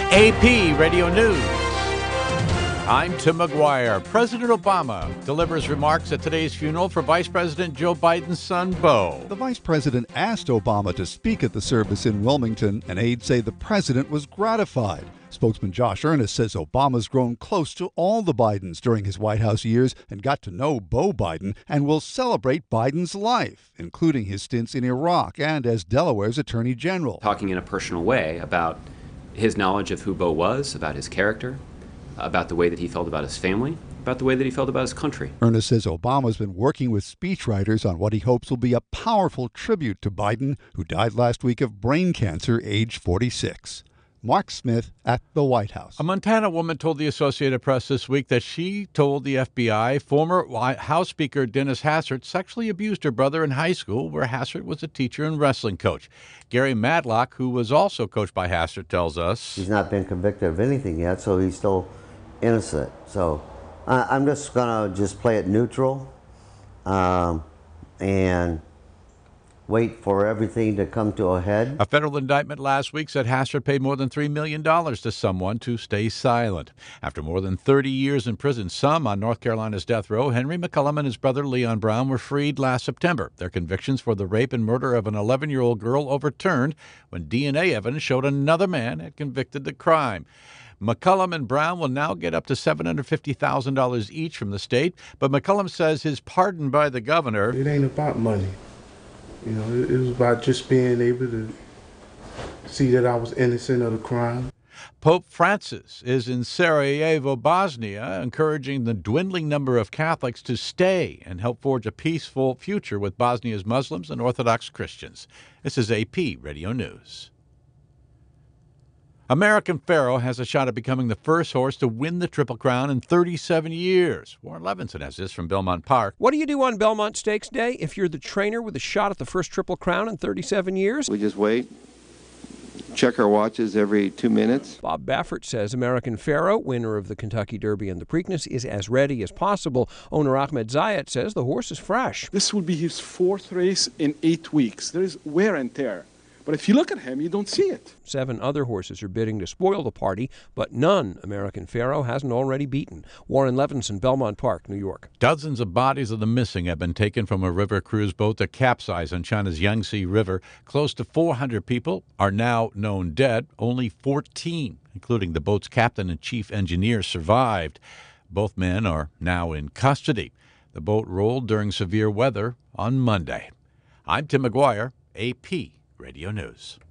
AP Radio News. I'm Tim McGuire. President Obama delivers remarks at today's funeral for Vice President Joe Biden's son, Beau. The vice president asked Obama to speak at the service in Wilmington, and aides say the president was gratified. Spokesman Josh Earnest says Obama's grown close to all the Bidens during his White House years and got to know Beau Biden and will celebrate Biden's life, including his stints in Iraq and as Delaware's Attorney General. Talking in a personal way about his knowledge of who Beau was, about his character, about the way that he felt about his family, about the way that he felt about his country. Earnest says Obama's been working with speechwriters on what he hopes will be a powerful tribute to Biden, who died last week of brain cancer, age 46. Mark Smith at the White House. A Montana woman told the Associated Press this week that she told the FBI former House Speaker Dennis Hastert sexually abused her brother in high school, where Hastert was a teacher and wrestling coach. Gary Matlock, who was also coached by Hastert, tells us he's not been convicted of anything yet, so he's still innocent. So I'm just going to play it neutral and wait for everything to come to a head. A federal indictment last week said Hastert paid more than $3 million to someone to stay silent. After more than 30 years in prison, some on North Carolina's death row, Henry McCullum and his brother Leon Brown were freed last September. Their convictions for the rape and murder of an 11-year-old girl overturned when DNA evidence showed another man had convicted the crime. McCullum and Brown will now get up to $750,000 each from the state, but McCullum says his pardon by the governor... It ain't about money. You know, it was about just being able to see that I was innocent of the crime. Pope Francis is in Sarajevo, Bosnia, encouraging the dwindling number of Catholics to stay and help forge a peaceful future with Bosnia's Muslims and Orthodox Christians. This is AP Radio News. American Pharoah has a shot at becoming the first horse to win the Triple Crown in 37 years. Warren Levinson has this from Belmont Park. What do you do on Belmont Stakes Day if you're the trainer with a shot at the first Triple Crown in 37 years? We just wait, check our watches every 2 minutes. Bob Baffert says American Pharoah, winner of the Kentucky Derby and the Preakness, is as ready as possible. Owner Ahmed Zayat says the horse is fresh. This will be his fourth race in 8 weeks. There is wear and tear. But if you look at him, you don't see it. 7 other horses are bidding to spoil the party, but none American Pharoah hasn't already beaten. Warren Levinson, Belmont Park, New York. Dozens of bodies of the missing have been taken from a river cruise boat that capsized on China's Yangtze River. Close to 400 people are now known dead. Only 14, including the boat's captain and chief engineer, survived. Both men are now in custody. The boat rolled during severe weather on Monday. I'm Tim McGuire, AP Radio News.